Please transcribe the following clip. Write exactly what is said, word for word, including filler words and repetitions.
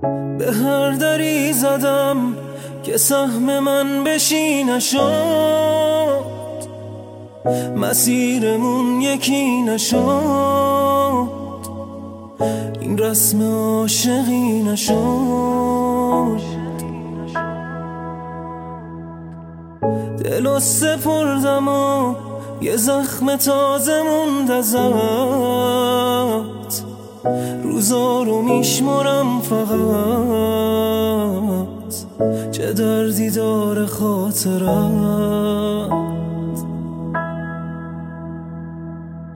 به هر دری زدم که سهم من بشی نشد، مسیرمون یکی نشد، این رسم عاشقی نشد. دلو سپردم و یه زخم تازه موند ازت، روزا رو میشمرم فقط، چه دردی داره خاطرت.